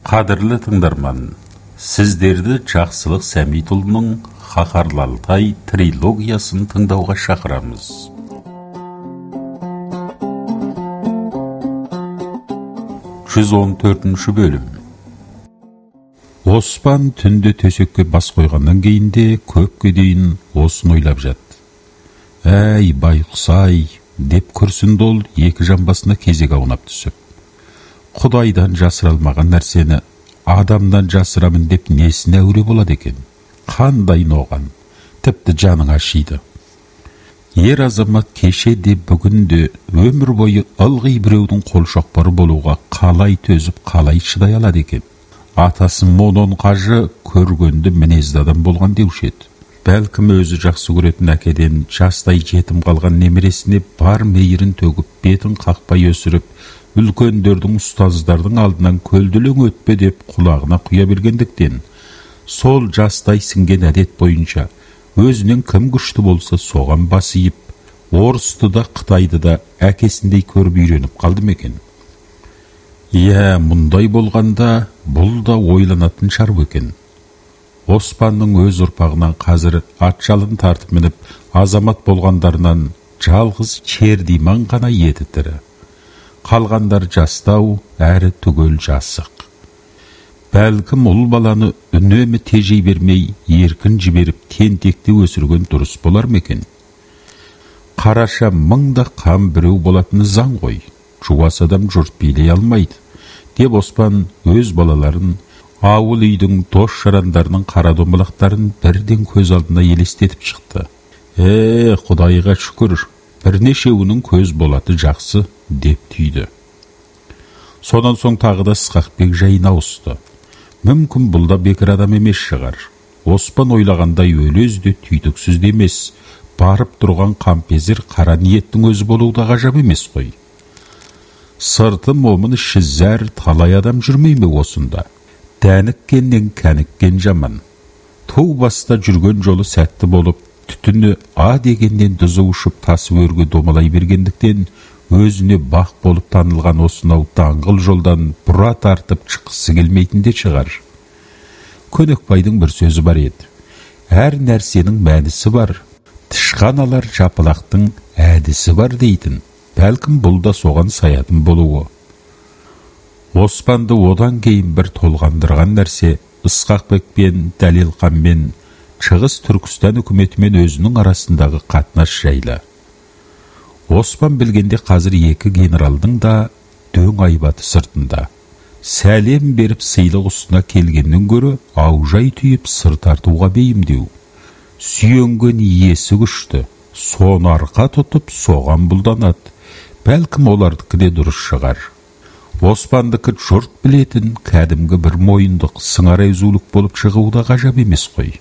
Қадірлі тыңдарман, сіздерді Жақсылық Сәмитұлының Қаһарлы Алтай трилогиясын тыңдауға шақырамыз. Жүз 14-ші бөлім. Оспан түнде төсекке бас қойғаннан кейінде көпке дейін осын ойлап жатты. «Әй, байқұс-ай!» деп күрсінді ол екі жамбасына кезек аунап түсіп. Құдайдан жасыра алмаған нәрсені адамдан жасырамын деп несіне әуре болады екен? Қандай ноған, тіпті жаның ашиды. Ер азамат кеше де бүгін де өмір бойы ылғи біреудің қолшоқпары болуға қалай төзіп, қалай шыдай алады екен? Атасы Монон қажы көргенді мінезді адам болған деуші еді. Бәлкім өзі жақсы көретін әкеден жастай жетім қалған немересіне бар мейірін төгіп, бетін қақпай өсіріп, үлкендердің, ұстаздардың алдынан көлділең өтпе деп құлағына құя бергендіктен, сол жастай сіңген әдет бойынша өзінен кім күшті болса соған басиып, орысты да Қытайды да әкесіндей көріп үйреніп қалды ма екен? Иә, мұндай болғанда бұл да ойланатын шаруа екен. Оспанның өз ұрпағынан қазір атжалын тартып мініп, азамат болғандарынан жалғыз Чердиман ғана еді тірі. Қалғандар жастау, әрі түгел жасық. Бәлкім ұл баланы үнемі тежей бермей, еркін жіберіп, тентекте өсірген дұрыс болар ма екен? Қараша мыңда қам біреу болатыны заң ғой. Жуас адам жұрт билей алмайды, деп Оспан өз балаларын, ауыл үйдің дос жарандарының қара домалақтарын бірден көз алдына елестетіп шықты. Құдайға шүкір, бірнешеуінің көз болаты жақсы, деп түйді. Сонан соң тағы да Ысқақбек жайына ауысты. Мүмкін бұл да бекер адам емес шығар. Оспан ойлағандай өлез де түйдіксіз де емес, барып тұрған қампезер қара ниеттің өзі болуы да ғажап емес қой. Сырты момын іші зәр талай адам жүрмей ме осында? Дәніккеннен кәніккен жаман. Тау баста жүрген жолы сәтті болып, түтіні а дегеннен дүзі ұшып тасы өрге домалай бергендіктен, өзіне бақ болып танылған осынау даңғыл жолдан бұра тартып шыққысы келмейтін де шығар. Көнекбайдың бір сөзі бар еді. Әр нәрсенің мәнісі бар, тышқан алар жапылақтың әдісі бар дейтін. Бәлкім бұл да соған саятын болуы. Оспанды одан кейін бір толғандырған нәрсе Ысқақбекпен, Дәлелқанмен, Шығыс Түркістан үкіметімен өзінің арасындағы қатынас жайлы. Оспан білгенде қазір екі генералдың да дөң айбаты сыртында. Сәлем беріп сыйлық ұсына келгеннен гөрі аужай түйіп сыр тартуға бейімдеу. Сүйенген иесі күшті, соны арқа тұтып соған бұлданады. Бәлкім олардікі де дұрыс шығар. Оспандікі жұрт білетін кәдімгі бір мойындық сыңар әзулік болып шығуы да ғажап емес қой.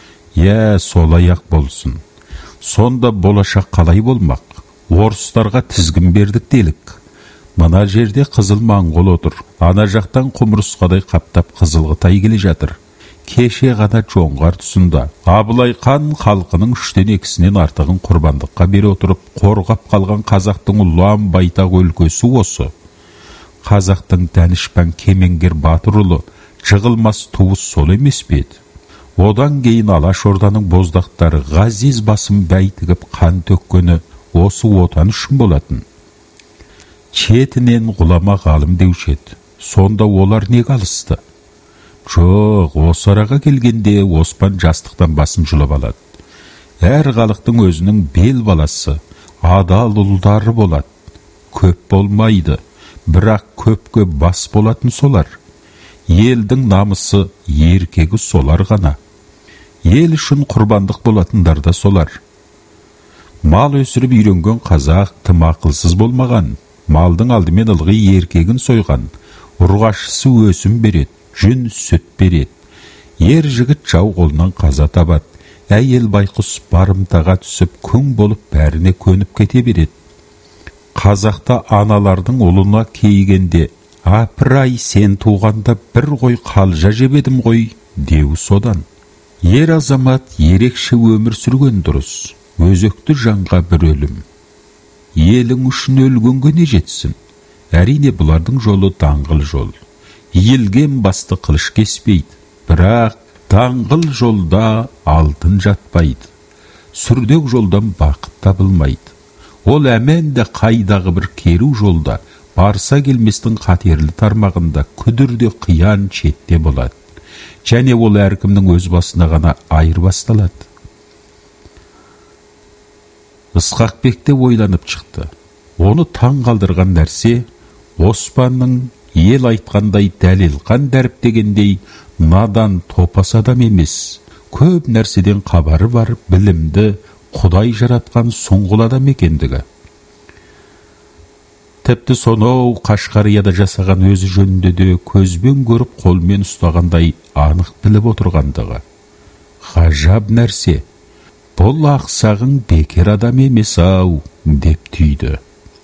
Солай ақ болсын. Сонда болашақ қалай болмақ? Орыстарға тізгін бердік делік. Мына жерде қызыл моңғол отыр. Ана жақтан құмырысқадай қаптап Қызылқытай келе жатыр. Кеше ғана жоңғар тұсында Абылай хан халқының 3/2-сінен артығын құрбандыққа бере отырып, қорғап қалған қазақтың ұлан байтақ өлкесі осы. Қазақтың Дәнішпан Кемеңгер батыр ұлы, жығылмас туыс сол емес пе еді? Одан кейін Алашорданың боздақтары ғазиз басын бәйтігіп қан төккені осы отан үшін болатын. Четінен ғұлама ғалым деуші еді. Сонда олар не қалысты? Жоқ, осы араға келгенде Оспан жастықтан басын жұлып алады. Әр халықтың өзінің бел баласы, адал ұлдары болады. Көп болмайды, бірақ көпке бас болатын солар. Елдің намысы, еркегі солар ғана. Ел үшін құрбандық болатындар да солар. Мал өсіріп үйренген қазақ тым ақылсыз болмаған. Малдың алдымен ылғи еркегін сойған. Ұрғашысы өсім береді, жүн сүт береді. Ер жігіт жау қолынан қаза табады. Әйел байқұс барымтаға түсіп күң болып бәріне көніп кете береді. Қазақта аналардың ұлына кейгенде, апыр-ай, сен туғанда бір ғой қалжа жебедім ғой, деу содан. Ер азамат ерекше өмір сүрген дұрыс. Өзекті жанға бір өлім. Елің үшін өлгенге не жетсін? Әрине бұлардың жолы даңғыл жол. иілген басты қылыш кеспейді, бірақ даңғыл жолда алтын жатпайды. Сүрдек жолдан бақыт табылмайды. Ол әменде қайдағы бір керу жолда, барса келместің қатерлі тармағында күдірде қиян четте болады. Және ол әркімнің өз басына ғана айыр басталады. Ысқақбек ойланып шықты. Оны таң қалдырған нәрсе, Оспанның ел айтқандай Дәлелқан дәріптегендей надан топас адам емес, көп нәрседен қабары бар, білімді, Құдай жаратқан сұңғыл адам екендігі. Тіпті сонау Қашқарияда жасаған өзі жөнінде де көзбен көріп қолмен ұстағандай анық біліп отырғандығы. Ғажап нәрсе, бұл ақсағың бекер адам емес ау, деп түйді.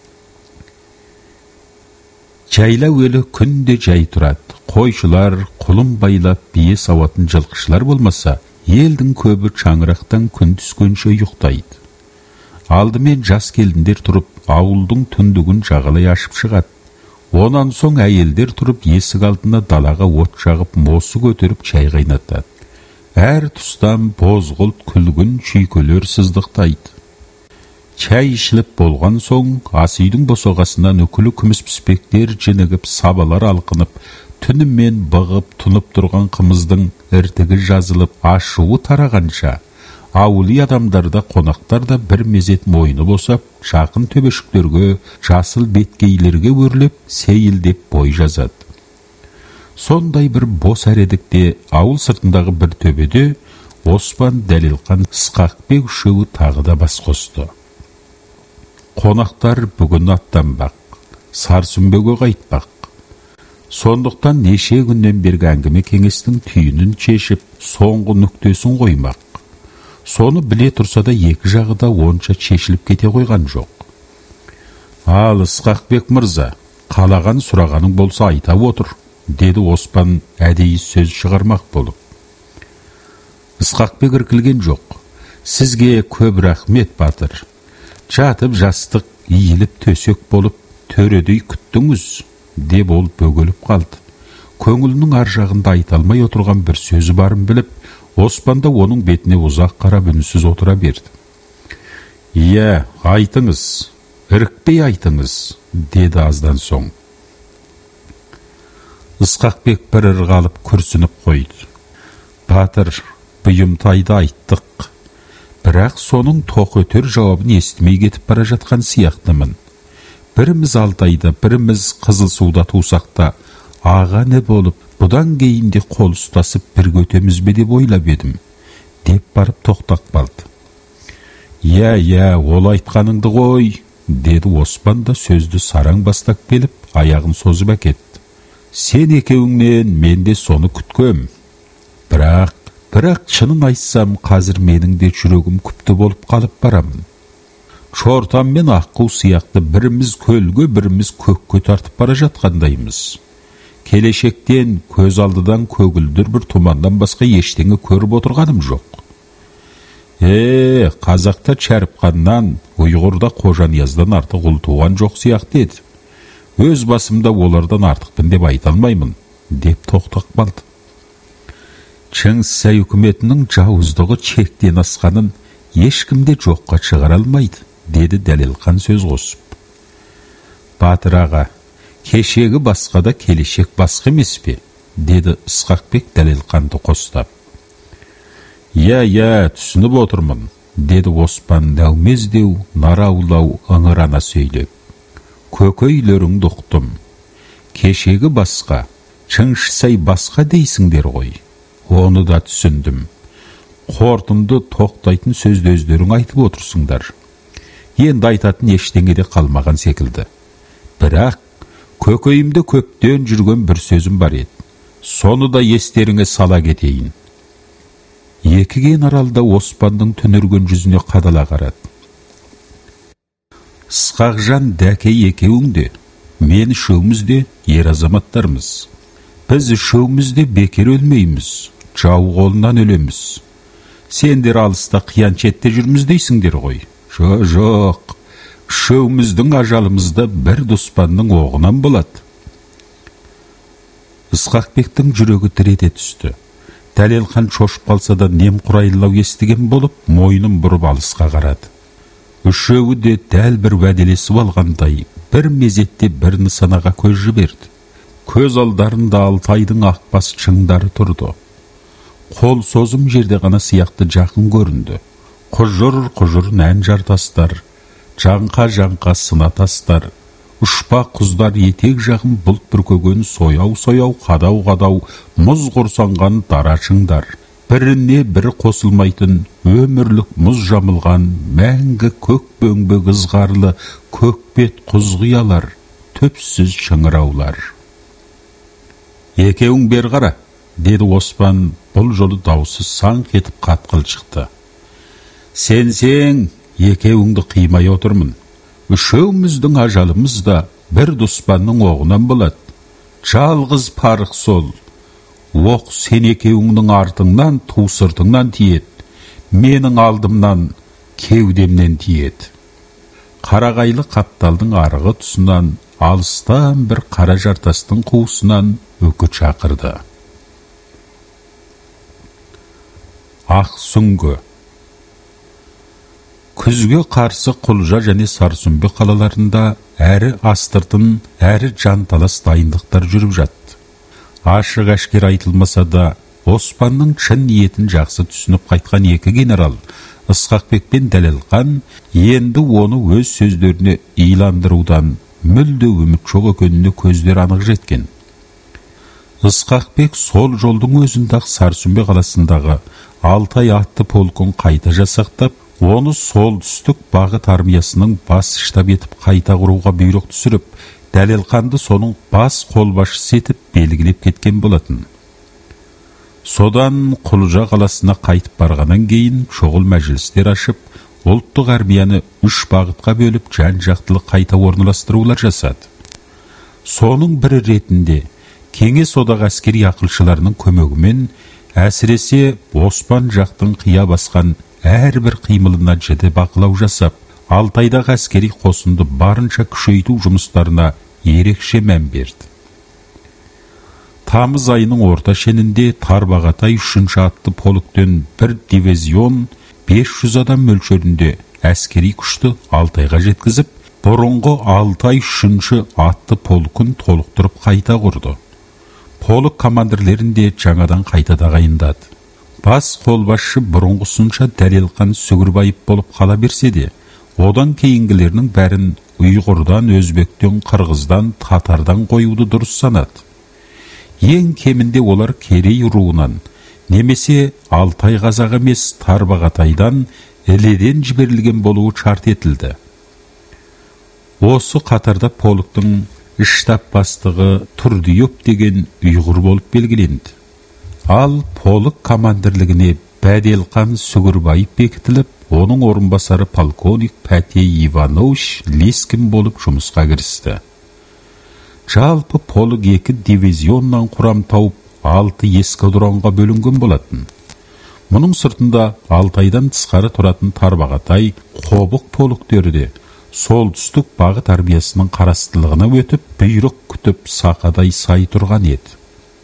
Жайла өлі күнде жай тұрады. Қойшылар, құлын байлап, бие сауатын жылқышылар болмаса, елдің көбі шаңырақтан күн түскенше ұйықтайды. Алдымен жас келіндер тұрып, ауылдың түндігін жағалай ашып шығады. Онан соң әйелдер тұрып, есік алдына далаға от жағып, мосы көтеріп шай қайнатады. Әр тұстан бозғылт күлгін шүйкелер сыздықтайды. Чай ішіліп болған соң, ас үйдің босағасынан үкілі күміс піспектер жінігіп, сабалар алқынып, түнімен бұғып, тұнып тұрған қымыздың іртігі жазылып, ашуы тарағанша, ауылы адамдарда, қонақтарда бір мезет мойны босап, жақын төбешіктерге, жасыл беткейлерге өрлеп, сейілдеп бой жазады. Сондай бір бос әредікте, ауыл сыртындағы бір төбеде, Оспан, Дәлелқан, Ысқақбек үшеуі тағы да бас қосты. Қонақтар бүгін аттанбақ, Сарсүмбеге қайтпақ. Сондықтан неше күннен бергі әңгіме кеңестің түйінін шешіп, соңғы нүктесін қоймақ. Соны біле тұрса да екі жағы да онша шешіліп кете қойған жоқ. Ал Ысқақбек мырза, қалаған сұрағаның болса айта отыр, деді Оспан әдейі сөз шығармақ болып. Ысқақбек іркілген жоқ. Сізге көп рахмет, батыр. Жатып жастық, иіліп төсек болып, төредей күттіңіз, деп ол бөгеліп қалды. Көңілінің ар жағында айта алмай отырған бір сөзі барын біліп, Оспан да оның бетіне ұзақ қарап үнсіз отыра берді. Иә, айтыңыз, ірікпей айтыңыз, деді аздан соң. Ысқақбек бір ырғалып күрсініп қойды. Батыр, бұйымтайды айттық. Бірақ соның тоқ өтер жауабын естімей кетіп бара жатқан сияқтымын. Біріміз Алтайда, біріміз Қызылсуда тусақта, аға не болып, бұдан кейінде қол ұстасып бірге өтеміз бе деп ойлап едім, деп барып тоқтап қалды. Иә, ол айтқаныңды ғой, деді Оспан да сөзді сараң бастап келіп, аяғын созып әкетті. Сен екеуіңнен мен де соны күткем. Бірақ шынын айтсам, қазір менің де жүрегім күпті болып қалып барамын. Шортан мен аққу сияқты біріміз көлге, біріміз көкке тартып бара жатқандаймыз. Келешектен, көз алдыдан көгілдір бір тұмандан басқа ештеңе көріп отырғаным жоқ. Қазақта Шәріпқаннан, Ұйғырда Қожанияздан артық ұл туған жоқ сияқты еді. Өз басымда олардан артықпын деп айта алмаймын, деп тоқтап қалды. Шыңғыс үкіметінің жауыздығы шектен асқанын ешкімде жоққа шығара алмайды, деді Дәлелқан сөз қосып. Батыр аға, кешегі басқа да келешек басқа емес пе, деді Ысқақбек Дәлелқанды қостап. Иә, түсініп отырмын, деді Оспан дәумездеу, нараулау ыңырана сөйлеп. Көкөйлеріңді ұқтым. Кешегі басқа, Шыңғыс басқа дейсіңдер ғой. Оны да түсіндім. Қортынды тоқтайтын сөзді өздерің айтып отырсыңдар. Енді айтатын ештеңе де қалмаған секілді. Бірақ көкейімде көптен жүрген бір сөзім бар еді. Соны да естеріңе сала кетейін. Екіген аралда Оспанның түнерген жүзіне қадала қарады. Ысқақжан, Дәкей екеуің де, мен үшеуміз де ер азаматтармыз. Біз үшеуміз де бекер өлмейміз, жау қолынан өлеміз. Сендер алыста қияншетте жүрміз дейсіңдер ғой. Жоқ, үшеуміздің ажалымызда бір дұспанның оғынан болады. Ысқақбектің жүрегі дір ете түсті. Дәлелхан шошып қалса да немқұрайлау естіген болып, мойнын бұрып алысқа қарады. Үшеуі де дәл бір уәделесіп алғандай, бір мезетте бір нысанаға көз жіберді. Көз алдарында Алтайдың ақбас шыңдары тұрды. Қол созым жерде ғана сияқты жақын көрінді. Құжыр-құжыр нән жартастар, жаңқа-жаңқа сына тастар, ұшпа құздар етек жағын бұлт бүркеген сояу-сояу, қадау-қадау, мұз құрсанған дара шыңдар. Біріне бірі қосылмайтын өмірлік мұз жамылған мәңгі көк бөңбек ызғарлы көкбет құзғиялар, төпсіз шыңыраулар. Екеуің бер қара, деді Оспан, бұл жолы даусы саңқ етіп қатқыл шықты. Сенсең, екеуіңді қимай отырмын. Үшеуміздің ажалымыз да бір дұспанның оғынан болады. Жалғыз парық сол. Оқ сен екеуіңнің артыңнан, ту сыртыңнан тиет. Менің алдымнан, кеудемнен тиет. Қарағайлы қапталдың арғы тұсынан, алыстан бір қара жартастың қуысынан үкі шақырды. Ақ сүңгі. Күзге қарсы Құлжа және Сарсүмбе қалаларында әрі астыртын, әрі жанталас дайындықтар жүріп жатты. Ашық әшкер айтылмаса да, Оспанның шын ниетін жақсы түсініп қайтқан екі генерал, Ысқақбек пен Дәлелхан, енді оны өз сөздеріне иландырудан мүлде үміт жоқ екеніне көздер анық жеткен. Ысқақбек сол жолдың өзінде-ақ Сарсүмбе қаласындағы Алтай атты полкын қайта жасақтап, оны солтүстік бағыт армиясының бас штаб етіп қайта құруға бұйрық түсіріп, Дәлелханды соның бас қолбасшысы етіп белгілеп кеткен болатын. Содан Құлжа қаласына қайтып барғаннан кейін шұғыл мәжілістер ашып, ұлттық армияны 3 бағытқа бөліп жан-жақтылы қайта орналастырулар жасады. Соның бірі ретінде Кеңес одағы әскери ақылшыларының көмегімен әсіресе Оспан жақтың қия басқан әрбір қимылына жіті бақылау жасап, Алтайдағы әскери қосынды барынша күшейту жұмыстарына ерекше мән берді. Тамыз айының орта шенінде Тарбағатай 3-ші атты полктен бір дивизион 500 адам мөлшерінде әскери күшті Алтайға жеткізіп, бұрынғы Алтай 3-ші атты полкын толықтырып қайта құрды. Полк командирлерін де жаңадан қайта тағайындады. Бас қолбасшы бұрынғысынша Дәлелхан Сүгірбаев болып қала берсе де, одан кейінгілерінің бәрін Ұйғырдан, Өзбектен, Қырғыздан, Татардан қоюды дұрыс санады. Ең кемінде олар Керей руынан, немесе Алтай қазақ емес Тарбағатайдан, Іледен жіберілген болуы шарт етілді. Осы қатарда полктың штаб бастығы Тұрдиып деген ұйғыр болып белгіленді. Ал полк командирлігіне Бәделхан Сүгірбаев бекітіліп, оның орынбасары полковник Пәтей Иванович Лескин болып жұмысқа кірісті. Жалпы полк 2 дивизионнан құрам тауып 6 эскадронға бөлінген болатын. Мұның сыртында Алтайдан тысқары тұратын Тарбағатай, Қобық полктері де солтүстік бағыт армиясының қарастылығына өтіп, бұйрық күтіп сақадай сай тұрған еді.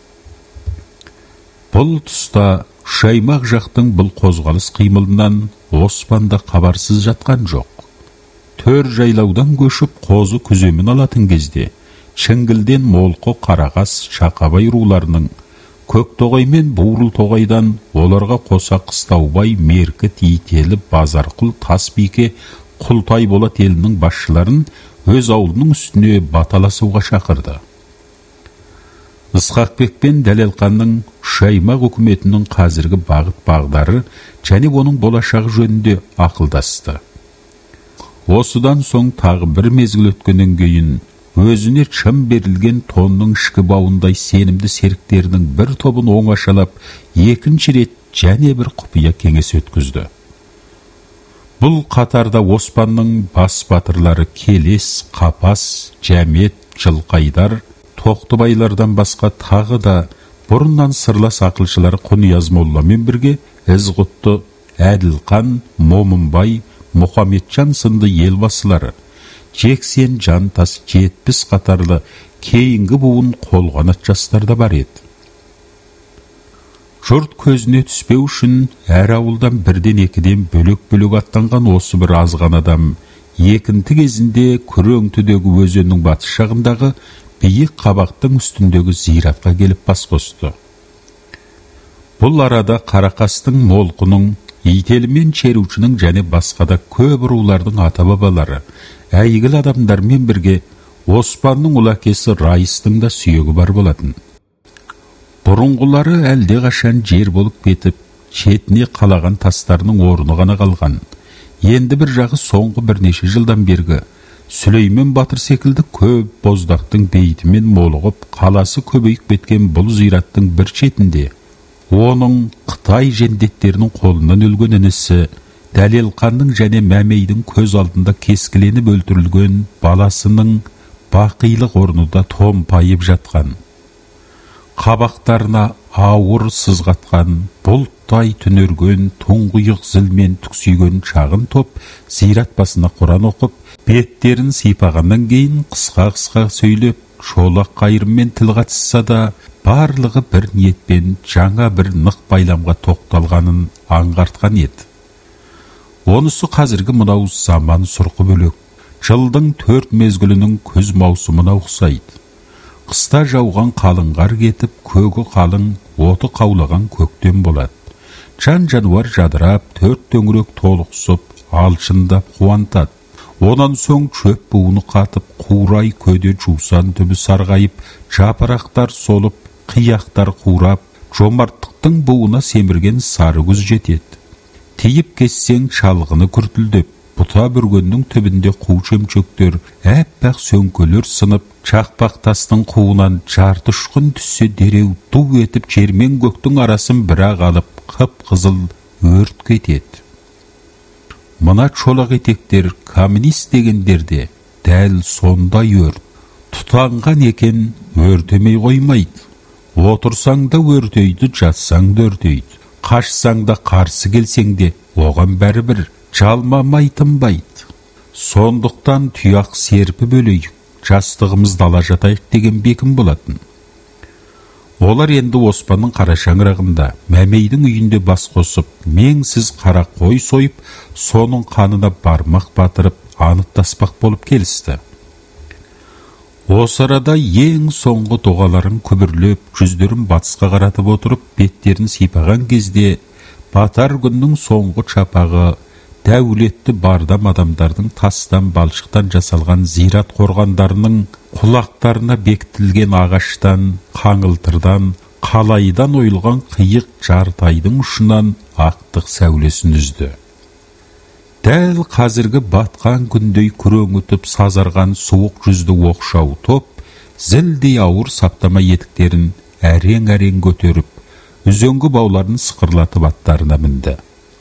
Бұл тұста Шаймақ жақтың бұл қозғалыс қимылынан Оспанда хабарсыз жатқан жоқ. Төр жайлаудан көшіп қозы күземін алатын кезде, Шіңгілден Молқы, Қарағас, Шақабай руларының, Көктоғай мен Буырыл-тоғайдан оларға қоса Қыстаубай, Меркі, Тийтелі, Базарқұл, Тасбике, Құлтай Болат елінің басшыларын өз аулының үстіне баталасуға шақырды. Ысқақбек пен Дәлелханның Шаймақ үкіметінің қазіргі бағыт-бағдары және оның болашағы жөнінде ақылдасты. Осыдан соң тағы бір мезгіл өткеннен кейін өзіне шын берілген тонның ішкі бауындай сенімді серіктерінің бір тобын оңашалап, екінші рет және бір құпия кеңес өткізді. Бұл қатарда Оспанның бас батырлары Келес, Қапас, Жәмет, Жылқайдар, Тоқтыбайлардан басқа тағы да бұрыннан сырлас ақылшылары Құнияз молламен бірге Ізғұтты, Әділқан, Момынбай, Мұхаметжан сынды елбасылары, Жексен, Жантас, 70 қатарлы кейінгі буын қолғанат жастар да бар еді. Жұрт көзіне түспеу үшін әр ауылдан бірден екіден бөлек-бөлек аттанған осы бір азған адам екінті кезінде Күреңтүдегі өзеннің батыс жағындағы биік қабақтың үстіндегі зиратқа келіп бас қосты. Бұл арада Қарақастың, Молқының, Ителі мен Черушінің және басқа да көп рулардың ата-бабалары, әйгілі адамдармен бірге Оспанның ұл әкесі Райыстың да сүйегі бар болатын. Бұрынғылары әлде қашан жер болып кетіп, шетіне қалаған тастарының орны ғана қалған. Енді бір жағы соңғы бірнеше жылдан бергі Сүлеймен Батыр секілді көп боздақтың бейтімен молығып, қаласы көбейіп кеткен бұл зираттың бір шетінде оның Қытай жендеттерінің қолынан өлген інісі Дәлелқанның және Мәмейдің көз алдында кескіленіп өлтірілген баласының бақилық орнында томпайып жатқан. Қабақтарына ауыр сызғатқан, бұлттай түнерген, тұңғиық зілмен түксиген шағын топ зират басына Құран оқып, беттерін сипағаннан кейін қысқа-қысқа сөйлеп, шолақ қайырымен тіл қатысса да, барлығы бір ниетпен жаңа бір нық байламға тоқталғанын аңғартқан еді. Онысы қазіргі мынау заман сұрқы бөлек, жылдың 4 мезгілінің күз маусымына ұқсайды. Қыста жауған қалың қар кетіп, көгі қалың, оты қаулаған көктем болады. Жан-жануар жадырап, 4 төңірек толықсып, алшындап қуантады. Онан соң шөп буыны қатып, қурай көде жусан түбі сарғайып, жапырақтар солып, қияқтар қурап, жомарттықтың буына семірген сары күз жетеді. Тиіп кессең шалғыны күртілдеп, бұта бүргеннің түбінде қу шөмшектер, әппақ сөңкелер сынып, чақпақ тастың қуынан жарты ұшқын түссе дереу ду етіп жермен көктің арасын бірақ алып, қып-қызыл өрт кетеді. Мына шолақ етектер, коммунист дегендерде дәл сондай өрт. Тұтанған екен өртемей қоймайды. Отырсаң да өртейді, жатсаң да өртейді. Қашсаң да қарсы келсең де оған бәрібір жалмамай тынбайды. Сондықтан тұяқ серпіп өлейік, жастығымызды ала жатайық деген бекім болатын. Олар енді Оспанның қара шаңырағында Мәмейдің үйінде бас қосып, меңсіз қара қой сойып, соның қанына бармақ батырып, анықтаспақ болып келісті. Осы арада ең соңғы доғаларын күбірлеп, жүздерін батысқа қаратып отырып, беттерін сипаған кезде, батар күннің соңғы чапағы, дәулетті бардам адамдардың тастан балшықтан жасалған зират қорғандарының құлақтарына бекітілген ағаштан, қаңылтырдан, қалайдан ойылған қиық жартайдың ұшынан ақтық сәулесін үзді. Дәл қазіргі батқан күндей күреңітіп сазарған суық жүзді оқшау топ, зілдей ауыр саптама етіктерін әрең-әрең көтеріп, үзеңгі бауларын сықырлатып аттарына мінді.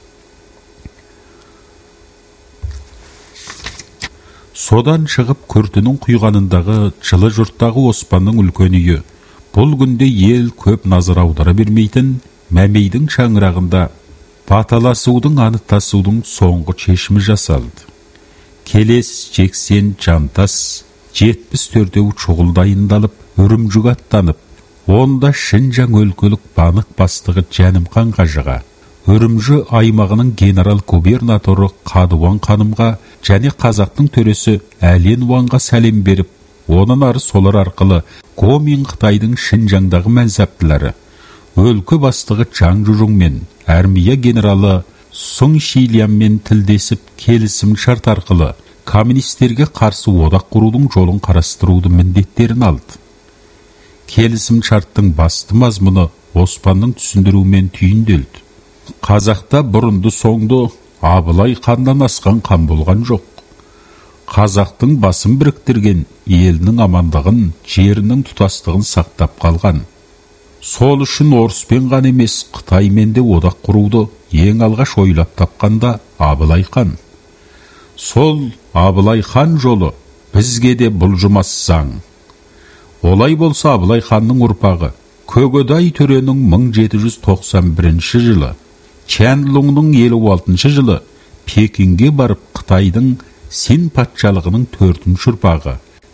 Содан шығып күртінің құйғанындағы жылы жұрттағы Оспанның үлкен үйі, бұл күнде ел көп назар аудара бермейтін Мәмейдің шаңырағында баталасудың, анықтасудың соңғы шешімі жасалды. Келес, жексен, жантас, 74 шұғыл дайындалып, үрімжіг аттанып, онда Шинжаң өлкөлік банық бастығы Жәнімқан қажыға, үрімжі аймағының генерал-губернаторы Қадуан қанымға және қазақтың төресі Әлен Уанға сәлем беріп, онан ары солар арқылы Гомин Қытайдың Шинжаңдағы мәнсаптылары, өлкі бастығы Чаң Жужуң мен әрмия генералы Сұң Шилянмен тілдесіп келісім шарт арқылы коммунистерге қарсы одақ құрудың жолын қарастыруды міндеттерін алды. Келісім шарттың басты мазмұны Оспанның түсіндіруімен түйінделді. Қазақта бұрынды соңды Абылай ханнан асқан хан болған жоқ. Қазақтың басын біріктірген елінің амандығын, жерінің тұтастығын сақтап қалған. Сол үшін Орыспен ғана емес, Қытаймен де одақ құруды ең алғаш ойлап тапқанда Абылай хан. Сол Абылай хан жолы бізге де бұлжымас заң. Олай болса Абылай ханның ұрпағы Көгөдай төренің 1791 жылы, Чәнлұңның 56 жылы Пекинге барып Қытайдың Син патшалығының 4-ші ұрпағы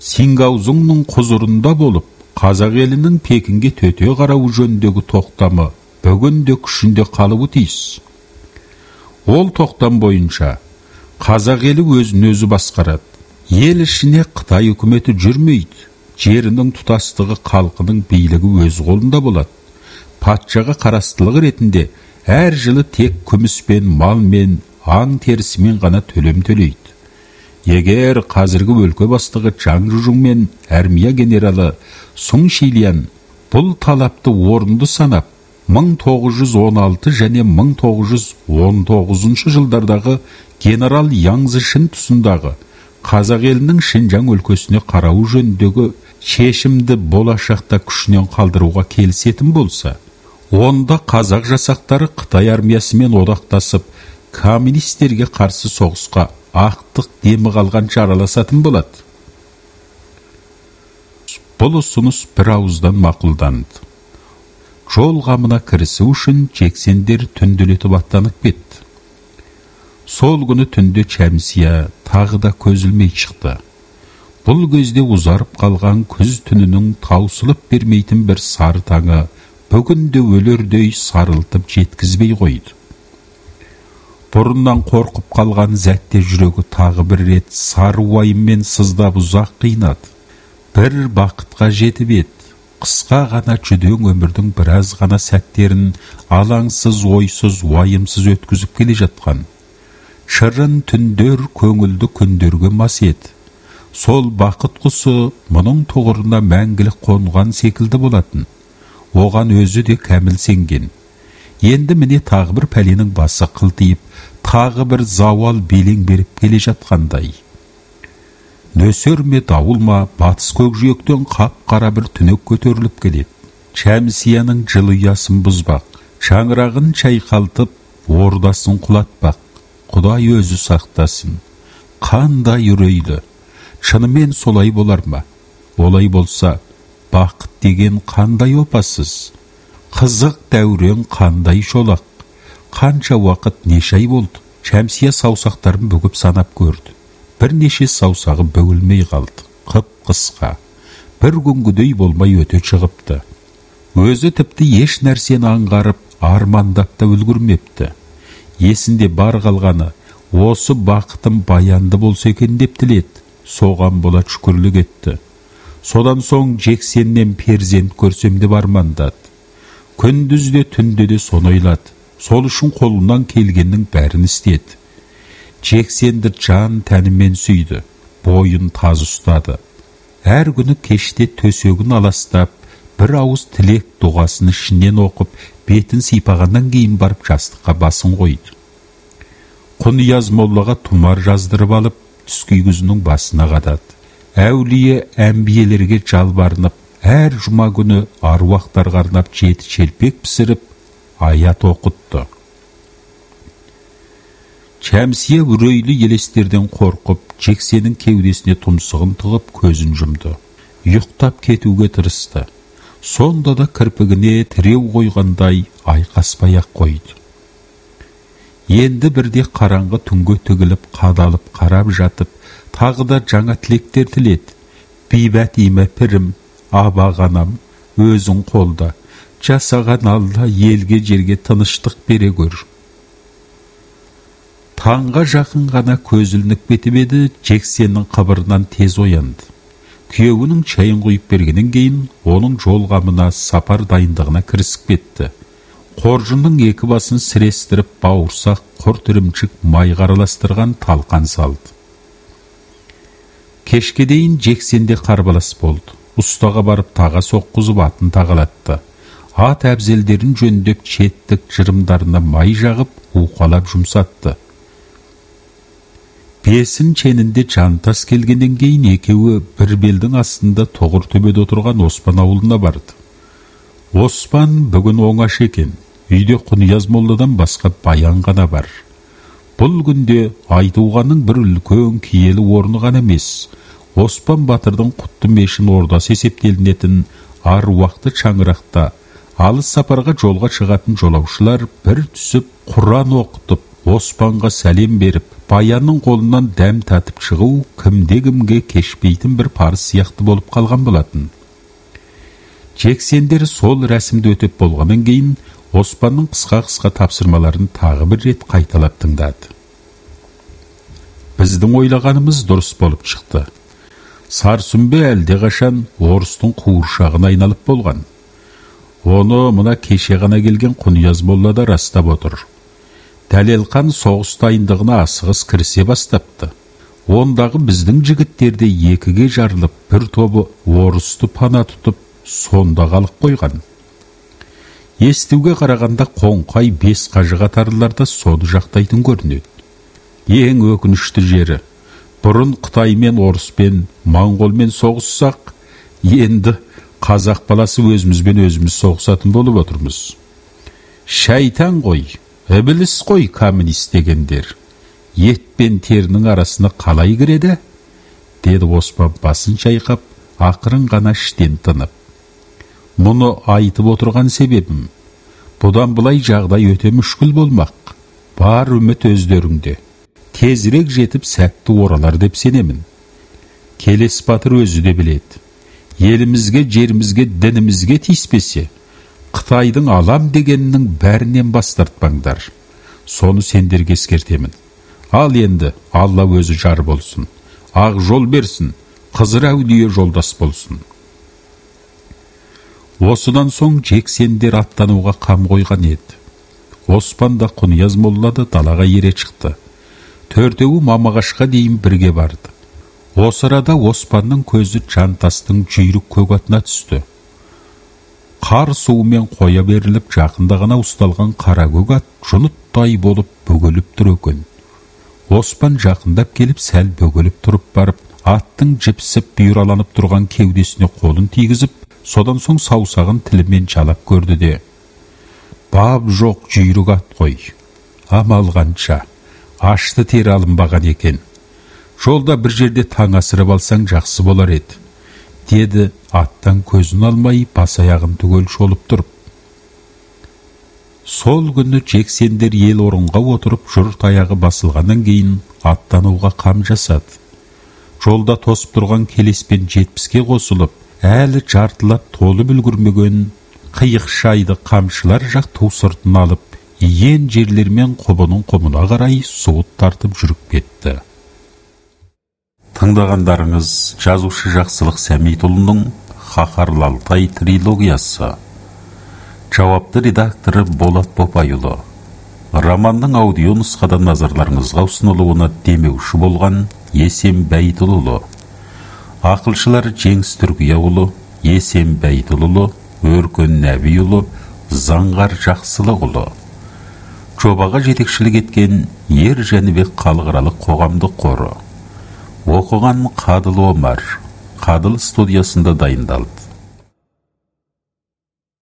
Сингаузуңның құзырында болып, қазақ елінің Пекинге төте қарау жөніндегі тоқтамы бүгінде күшінде қалуы тиіс. Ол тоқтам бойынша қазақ елі өзін өзі басқарады. Ел ішіне Қытай үкіметі жүрмейді. Жерінің тұтастығы, халқының билігі өз қолында болады. Патшаға қарастылығы ретінде әр жылы тек күміспен, малмен, аң терісімен ғана төлем төлейді. Егер қазіргі өлке бастығы Чаң Жужуң мен армия генералы Сун Шилиян бұл талапты орынды санап, 1916 және 1919 жылдардағы генерал Яң Зишин тұсындағы қазақ елінің Шинжаң өлкесіне қарау жөніндегі шешімді болашақта күшінен қалдыруға келісетін болса, онда қазақ жасақтары Қытай армиясымен одақтасып, коммунистерге қарсы соғысқа ақтық демі қалғанша араласатын болады. Бұл ұсыныс бір ауыздан мақұлданды. Жол қамына кірісу үшін жексендер түнделетіп аттанып кетті. Сол күні түнде Шәмсия тағы да көзілмей шықты. Бұл кезде ұзарып қалған күз түнінің таусылып бермейтін бір сары таңы бүгінде өлердей сарылтып жеткізбей қойды. Бұрыннан қорқып қалған зәтте жүрегі тағы бір рет сары уайыммен сыздап ұзақ қинады. Бір бақытқа жетіп еді. Қысқа ғана жүдең өмірдің біраз ғана сәттерін алаңсыз, ойсыз, уайымсыз өткізіп келе жатқан. Шырын түндер көңілді күндерге мас еді. Сол бақыт құсы мұның тұғырына мәңгілік қонған секілді болатын. Оған өзі де кәміл сенген. Енді міне тағы бір пәленің басы қылтиып, тағы бір зауал белең беріп келе жатқандай. Нөсер ме, дауыл ма, батыс көкжиектен қап-қара бір түнек көтеріліп келеді. Шәмсияның жылы ұясын бұзбақ, шаңырағын шайқалтып, ордасын құлатпақ. Құдай өзі сақтасын. Қандай үрейлі. Шынымен солай болар ма? Олай болса, бақыт деген қандай опасыз. Қызық дәурен қандай шолақ. Қанша уақыт, неше ай болды. Шәмсия саусақтарын бүгіп санап көрді. Бірнеше саусағы бөгілмей қалды. Қып-қысқа. Бір күнгідей болмай өте шығыпты. Өзі тіпті еш нәрсені аңғарып, армандап та үлгірмепті. Есінде бар қалғаны, осы бақытым баянды болса екен деп тіледі. Соған бола шүкірлік етті. Содан соң жексеннен перзент көрсем деп армандады. Күндізде түнде де соны ойлады. Сол үшін қолынан келгеннің бәрін істеді. Жексенді жан тәнімен сүйді. Бойын таз ұстады. Әр күні кеште төсегін аластап, бір ауыз тілек дұғасын ішінен оқып, бетін сипағаннан кейін барып жастыққа басын қойды. Құнияз моллаға тұмар жаздырып алып, түскүйгізінің басына қадады. Әулие әмбиелерге жалбарынып, әр жұма күні аруақтарға арнап жеті шелпек пісіріп, аят оқытты. Шәмсия үрейлі елестерден қорқып, жексенің кеудесіне тұмсығын тығып көзін жұмды. Ұйықтап кетуге тырысты. Сонда да кірпігіне тіреу қойғандай айқаспай-ақ қойды. Енді бірде қараңғы түнге тігіліп, қадалып, қарап жатып, тағы да жаңа тілектер тіледі. Бейбәтиме пірім, абағанам, өзің қолда, жасаған Алла елге жерге тыныштық бере көр. Таңға жақын ғана көз ілініп кетіп еді, жексеннің қабырынан тез оянды. Күйеуінің шайын құйып бергеннен кейін, оның жол қамына, сапар дайындығына кірісіп кетті. Қоржынның екі басын сірестіріп, бауырсақ, құрт ірімшік, майға араластырған талқан салды. Кешке дейін жексенде қарбалас болды. Ұстаға барып таға соққызып атын тағалатты. Ат әбзелдерін жөндеп, шеттік жырымдарына май жағып, уқалап жұмсатты. Бесін ченінде жантас келгеннен кейін екеуі бір белдің астында тоғыр төбеде отырған Оспан ауылына барды. Оспан бүгін оңаш екен. Үйде Құнияз молдадан басқа баян ғана бар. Бұл күнде Айтуғанның бір үлкен киелі орны ғана емес. Оспан батырдың құтты мешін ордасы есептелінетін аруақты шаңырақта алыс сапарға жолға шығатын жолаушылар бір түсіп, Құран оқытып, Оспанға сәлем беріп, баянның қолынан дәм татып шығу кімде-кімге кешпейтін бір парыз сияқты болып қалған болатын. Жексендер сол рәсімді өтеп болғаннан кейін Оспанның қысқа-қысқа тапсырмаларын тағы бір рет қайталап тыңдады. Біздің ойлағанымыз дұрыс болып шықты. Сарсүмбе әлдеқашан орыстың қуыршағына айналып болған. Оны мына кеше ғана келген Құнияз молла да растап отыр. Дәлелқан соғыс дайындығына асығыс кірісе бастапты. Ондағы біздің жігіттерде екіге жарылып, бір тобы орысты пана тұтып, сонда қалып қойған. Естуге қарағанда Қоңқай 5 қажы қатарларда соны жақтайтын көрінеді. Ең өкінішті жері, бұрын Қытаймен, Орыспен, Моңғолмен соғыссақ, енді қазақ баласы өзімізбен өзіміз соғысатын болып отырмыз. Шайтан ғой, ібіліс қой коммунист дегендер. Ет пен терінің арасына қалай кіреді? Деді Оспан басын шайқап, ақырын ғана іштен тынып. Мұны айтып отырған себебім, бұдан бұлай жағдай өте мүшкіл болмақ. Бар үміт өздеріңде. Тезірек жетіп сәтті оралар деп сенемін. Келес батыр өзі де біледі. Елімізге, жерімізге, дінімізге тиіспесе, Қытайдың алам дегенінің бәрінен бас тартпаңдар. Соны сендерге ескертемін. Ал енді Алла өзі жар болсын, ақ жол берсін, Қызыр әулие жолдас болсын. Осыдан соң жексендер аттануға қам қойған еді. Оспан да Құнияз молла да далаға ере шықты. Төртеуі Мамағашқа дейін бірге барды. Осы арада Оспанның көзі Жантастың жүйрік көк атына түсті. Қар суымен қоя беріліп, жақында ғана ұсталған қара көк ат жұныттай болып бөгеліп тұр екен. Оспан жақындап келіп, сәл бөгеліп тұрып барып, аттың жіпсіп бүйраланып тұрған кеудесіне қолын тигізіп, содан соң саусағын тілімен жалап көрді де: бап жоқ жүйрік ат қой, амал қанша, ашты тері алынбаған екен. Жолда бір жерде таң асырып алсаң жақсы болар еді, деді аттан көзін алмай бас аяғын түгел шолып тұрып. Сол күні жексендер ел орынға отырып, жұрт аяғы басылғаннан кейін аттануға қам жасады. Жолда тосып тұрған келеспен 70-ке қосылып, әлі жартылап толып үлгірмеген қиық шайды қамшылар жақ ту сыртын алып, иен жерлермен құбының құмына қарай суыт тартып жүріп кетті. Тыңдағандарыңыз жазушы Жақсылық Сәмитұлының Қаһарлы Алтай трилогиясы. Жауапты редакторы Болат Бопайұлы. Романның аудио нұсқадан назарларыңызға ұсынылуына демеуші болған Есен Бәйтұлы. Ақылшылар Жеңіс Түркияұлы, Есен Бәйтұлы, Өркен Нәбиұлы, Заңғар Жақсылықұлы. Жобаға жетекшілік еткен Ер Жәнібек халықаралық қоғамдық қоры. Оқыған Қадыл Омар, Қадыл студиясында дайындалды.